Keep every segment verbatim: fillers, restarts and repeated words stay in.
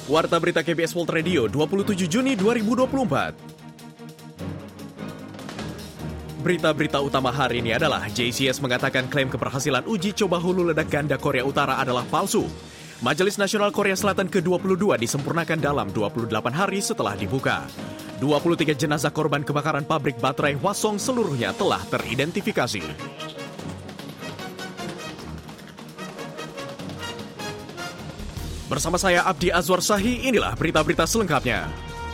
Warta Berita K B S World Radio, dua puluh tujuh Juni dua ribu dua puluh empat. Berita-berita utama hari ini adalah J C S mengatakan klaim keberhasilan uji coba hulu ledak ganda Korea Utara adalah palsu. Majelis Nasional Korea Selatan ke dua puluh dua disempurnakan dalam dua puluh delapan hari setelah dibuka. dua puluh tiga jenazah korban kebakaran pabrik baterai Hwasong seluruhnya telah teridentifikasi. Bersama saya Abdi Azwar Sahi, inilah berita-berita selengkapnya.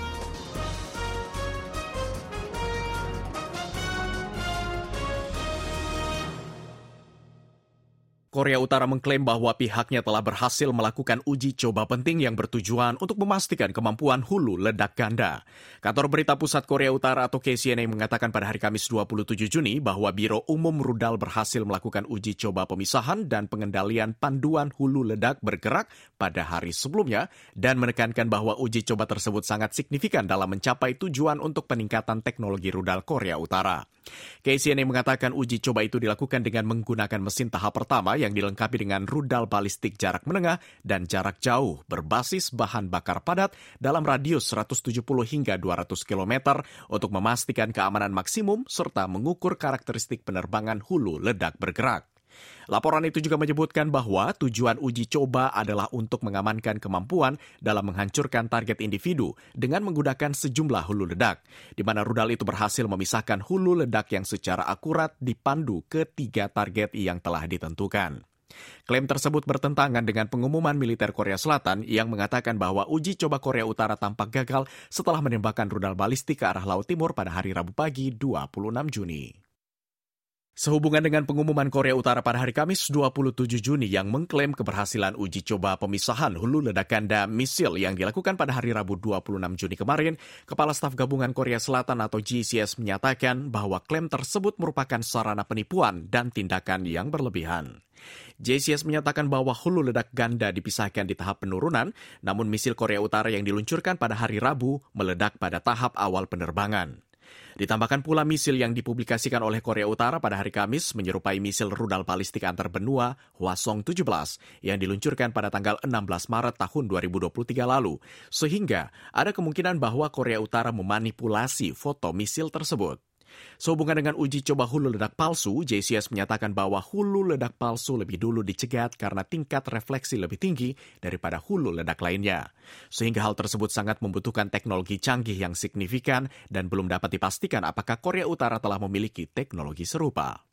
Korea Utara mengklaim bahwa pihaknya telah berhasil melakukan uji coba penting yang bertujuan untuk memastikan kemampuan hulu ledak ganda. Kantor Berita Pusat Korea Utara atau K C N A mengatakan pada hari Kamis dua puluh tujuh Juni bahwa Biro Umum Rudal berhasil melakukan uji coba pemisahan dan pengendalian panduan hulu ledak bergerak pada hari sebelumnya dan menekankan bahwa uji coba tersebut sangat signifikan dalam mencapai tujuan untuk peningkatan teknologi rudal Korea Utara. K C N A mengatakan uji coba itu dilakukan dengan menggunakan mesin tahap pertama yang dilengkapi dengan rudal balistik jarak menengah dan jarak jauh berbasis bahan bakar padat dalam radius seratus tujuh puluh hingga dua ratus kilometer untuk memastikan keamanan maksimum serta mengukur karakteristik penerbangan hulu ledak bergerak. Laporan itu juga menyebutkan bahwa tujuan uji coba adalah untuk mengamankan kemampuan dalam menghancurkan target individu dengan menggunakan sejumlah hulu ledak, di mana rudal itu berhasil memisahkan hulu ledak yang secara akurat dipandu ke tiga target yang telah ditentukan. Klaim tersebut bertentangan dengan pengumuman militer Korea Selatan yang mengatakan bahwa uji coba Korea Utara tampak gagal setelah menembakkan rudal balistik ke arah Laut Timur pada hari Rabu pagi dua puluh enam Juni. Sehubungan dengan pengumuman Korea Utara pada hari Kamis dua puluh tujuh Juni yang mengklaim keberhasilan uji coba pemisahan hulu ledak ganda misil yang dilakukan pada hari Rabu dua puluh enam Juni kemarin, Kepala Staf Gabungan Korea Selatan atau J C S menyatakan bahwa klaim tersebut merupakan sarana penipuan dan tindakan yang berlebihan. J C S menyatakan bahwa hulu ledak ganda dipisahkan di tahap penurunan, namun misil Korea Utara yang diluncurkan pada hari Rabu meledak pada tahap awal penerbangan. Ditambahkan pula misil yang dipublikasikan oleh Korea Utara pada hari Kamis menyerupai misil rudal balistik antar benua Hwasong tujuh belas yang diluncurkan pada tanggal enam belas Maret tahun dua ribu dua puluh tiga lalu, sehingga ada kemungkinan bahwa Korea Utara memanipulasi foto misil tersebut. Sehubungan dengan uji coba hulu ledak palsu, J C S menyatakan bahwa hulu ledak palsu lebih dulu dicegat karena tingkat refleksi lebih tinggi daripada hulu ledak lainnya. Sehingga hal tersebut sangat membutuhkan teknologi canggih yang signifikan dan belum dapat dipastikan apakah Korea Utara telah memiliki teknologi serupa.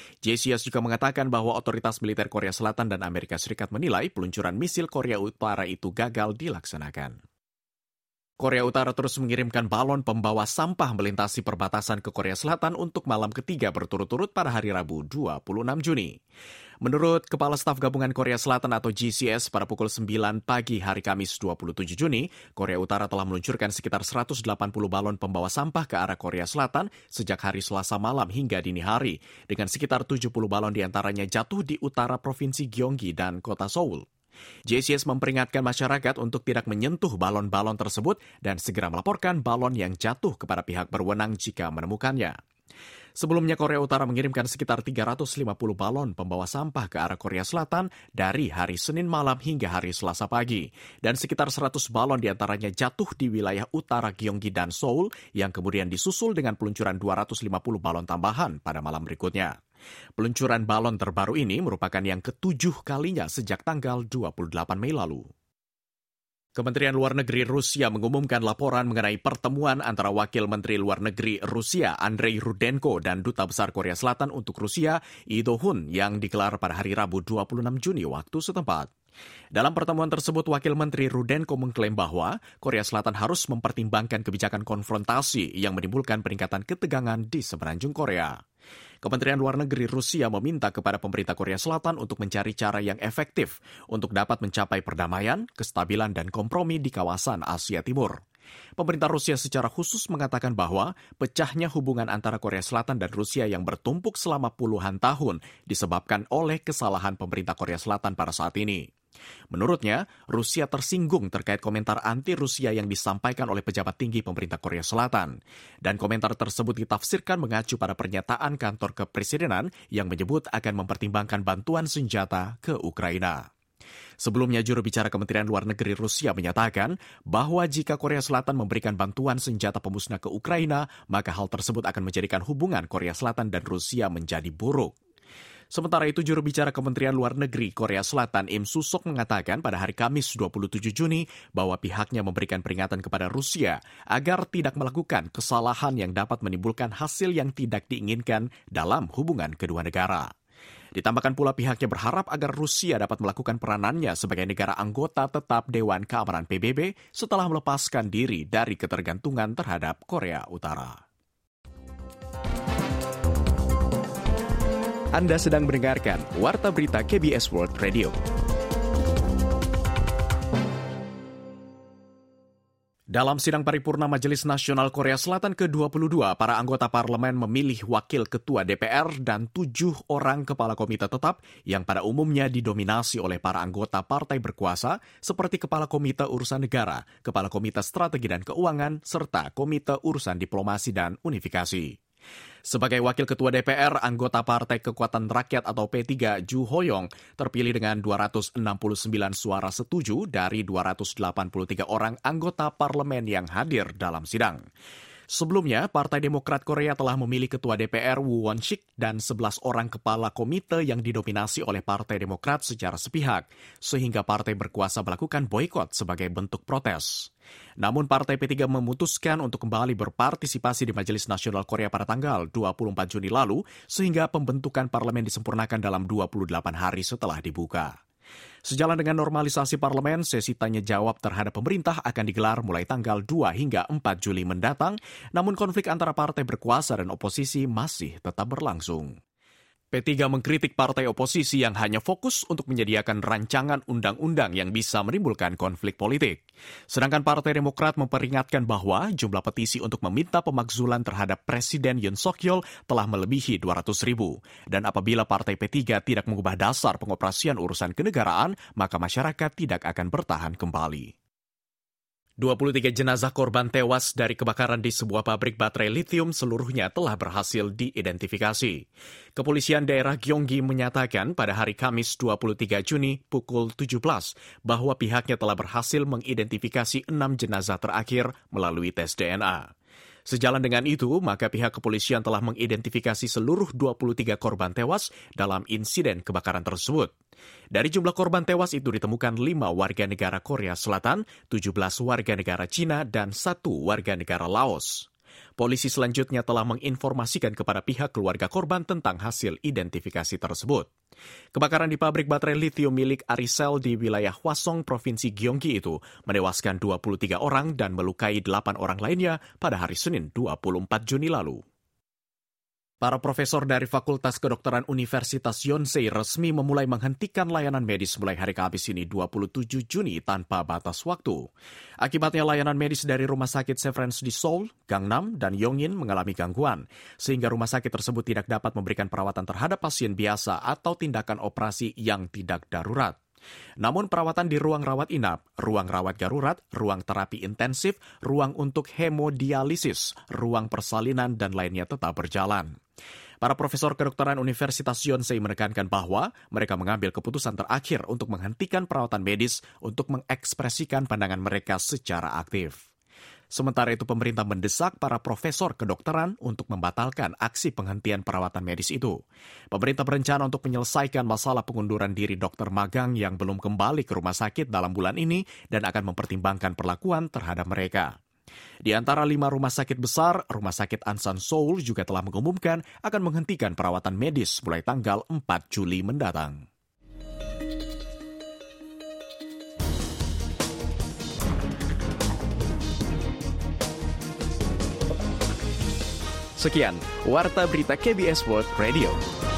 J C S juga mengatakan bahwa otoritas militer Korea Selatan dan Amerika Serikat menilai peluncuran misil Korea Utara itu gagal dilaksanakan. Korea Utara terus mengirimkan balon pembawa sampah melintasi perbatasan ke Korea Selatan untuk malam ketiga berturut-turut pada hari Rabu dua puluh enam Juni. Menurut Kepala Staf Gabungan Korea Selatan atau J C S pada pukul sembilan pagi hari Kamis dua puluh tujuh Juni, Korea Utara telah meluncurkan sekitar seratus delapan puluh balon pembawa sampah ke arah Korea Selatan sejak hari Selasa malam hingga dini hari, dengan sekitar tujuh puluh balon diantaranya jatuh di utara Provinsi Gyeonggi dan kota Seoul. J C S memperingatkan masyarakat untuk tidak menyentuh balon-balon tersebut dan segera melaporkan balon yang jatuh kepada pihak berwenang jika menemukannya. Sebelumnya Korea Utara mengirimkan sekitar tiga ratus lima puluh balon pembawa sampah ke arah Korea Selatan dari hari Senin malam hingga hari Selasa pagi, dan sekitar seratus balon diantaranya jatuh di wilayah utara Gyeonggi dan Seoul yang kemudian disusul dengan peluncuran dua ratus lima puluh balon tambahan pada malam berikutnya. Peluncuran balon terbaru ini merupakan yang ketujuh kalinya sejak tanggal dua puluh delapan Mei lalu. Kementerian Luar Negeri Rusia mengumumkan laporan mengenai pertemuan antara Wakil Menteri Luar Negeri Rusia Andrei Rudenko dan Duta Besar Korea Selatan untuk Rusia Lee Do-hun yang digelar pada hari Rabu dua puluh enam Juni waktu setempat. Dalam pertemuan tersebut, Wakil Menteri Rudenko mengklaim bahwa Korea Selatan harus mempertimbangkan kebijakan konfrontasi yang menimbulkan peningkatan ketegangan di semenanjung Korea. Kementerian Luar Negeri Rusia meminta kepada pemerintah Korea Selatan untuk mencari cara yang efektif untuk dapat mencapai perdamaian, kestabilan, dan kompromi di kawasan Asia Timur. Pemerintah Rusia secara khusus mengatakan bahwa pecahnya hubungan antara Korea Selatan dan Rusia yang bertumpuk selama puluhan tahun disebabkan oleh kesalahan pemerintah Korea Selatan pada saat ini. Menurutnya, Rusia tersinggung terkait komentar anti-Rusia yang disampaikan oleh pejabat tinggi pemerintah Korea Selatan. Dan komentar tersebut ditafsirkan mengacu pada pernyataan kantor kepresidenan yang menyebut akan mempertimbangkan bantuan senjata ke Ukraina. Sebelumnya, juru bicara Kementerian Luar Negeri Rusia menyatakan bahwa jika Korea Selatan memberikan bantuan senjata pemusnah ke Ukraina, maka hal tersebut akan menjadikan hubungan Korea Selatan dan Rusia menjadi buruk. Sementara itu, juru bicara Kementerian Luar Negeri Korea Selatan Im Susok mengatakan pada hari Kamis dua puluh tujuh Juni bahwa pihaknya memberikan peringatan kepada Rusia agar tidak melakukan kesalahan yang dapat menimbulkan hasil yang tidak diinginkan dalam hubungan kedua negara. Ditambahkan pula pihaknya berharap agar Rusia dapat melakukan peranannya sebagai negara anggota tetap Dewan Keamanan P B B setelah melepaskan diri dari ketergantungan terhadap Korea Utara. Anda sedang mendengarkan Warta Berita K B S World Radio. Dalam sidang paripurna Majelis Nasional Korea Selatan ke dua puluh dua, para anggota parlemen memilih wakil ketua D P R dan tujuh orang kepala komite tetap yang pada umumnya didominasi oleh para anggota partai berkuasa seperti Kepala Komite Urusan Negara, Kepala Komite Strategi dan Keuangan, serta Komite Urusan Diplomasi dan Unifikasi. Sebagai wakil ketua D P R, anggota Partai Kekuatan Rakyat atau P tiga Ju Hoyong terpilih dengan dua ratus enam puluh sembilan suara setuju dari dua ratus delapan puluh tiga orang anggota parlemen yang hadir dalam sidang. Sebelumnya, Partai Demokrat Korea telah memilih ketua D P R Woo Won-sik dan sebelas orang kepala komite yang didominasi oleh Partai Demokrat secara sepihak, sehingga partai berkuasa melakukan boikot sebagai bentuk protes. Namun Partai P tiga memutuskan untuk kembali berpartisipasi di Majelis Nasional Korea pada tanggal dua puluh empat Juni lalu, sehingga pembentukan parlemen disempurnakan dalam dua puluh delapan hari setelah dibuka. Sejalan dengan normalisasi parlemen, sesi tanya jawab terhadap pemerintah akan digelar mulai tanggal dua hingga empat Juli mendatang, namun konflik antara partai berkuasa dan oposisi masih tetap berlangsung. P tiga mengkritik partai oposisi yang hanya fokus untuk menyediakan rancangan undang-undang yang bisa menimbulkan konflik politik. Sedangkan Partai Demokrat memperingatkan bahwa jumlah petisi untuk meminta pemakzulan terhadap Presiden Yoon Suk-yeol telah melebihi dua ratus ribu. Dan apabila Partai P tiga tidak mengubah dasar pengoperasian urusan kenegaraan, maka masyarakat tidak akan bertahan kembali. dua puluh tiga jenazah korban tewas dari kebakaran di sebuah pabrik baterai litium seluruhnya telah berhasil diidentifikasi. Kepolisian daerah Gyeonggi menyatakan pada hari Kamis dua puluh tiga Juni pukul tujuh belas bahwa pihaknya telah berhasil mengidentifikasi enam jenazah terakhir melalui tes D N A. Sejalan dengan itu, maka pihak kepolisian telah mengidentifikasi seluruh dua puluh tiga korban tewas dalam insiden kebakaran tersebut. Dari jumlah korban tewas itu ditemukan lima warga negara Korea Selatan, tujuh belas warga negara Cina, dan satu warga negara Laos. Polisi selanjutnya telah menginformasikan kepada pihak keluarga korban tentang hasil identifikasi tersebut. Kebakaran di pabrik baterai litium milik Arisel di wilayah Hwasong, Provinsi Gyeonggi itu menewaskan dua puluh tiga orang dan melukai delapan orang lainnya pada hari Senin dua puluh empat Juni lalu. Para profesor dari Fakultas Kedokteran Universitas Yonsei resmi memulai menghentikan layanan medis mulai hari Kamis ini dua puluh tujuh Juni tanpa batas waktu. Akibatnya layanan medis dari Rumah Sakit Severance di Seoul, Gangnam, dan Yongin mengalami gangguan, sehingga rumah sakit tersebut tidak dapat memberikan perawatan terhadap pasien biasa atau tindakan operasi yang tidak darurat. Namun perawatan di ruang rawat inap, ruang rawat darurat, ruang terapi intensif, ruang untuk hemodialisis, ruang persalinan, dan lainnya tetap berjalan. Para profesor kedokteran Universitas Yonsei menekankan bahwa mereka mengambil keputusan terakhir untuk menghentikan perawatan medis untuk mengekspresikan pandangan mereka secara aktif. Sementara itu, pemerintah mendesak para profesor kedokteran untuk membatalkan aksi penghentian perawatan medis itu. Pemerintah berencana untuk menyelesaikan masalah pengunduran diri dokter magang yang belum kembali ke rumah sakit dalam bulan ini dan akan mempertimbangkan perlakuan terhadap mereka. Di antara lima rumah sakit besar, Rumah Sakit Ansan Seoul juga telah mengumumkan akan menghentikan perawatan medis mulai tanggal empat Juli mendatang. Sekian, Warta Berita K B S World Radio.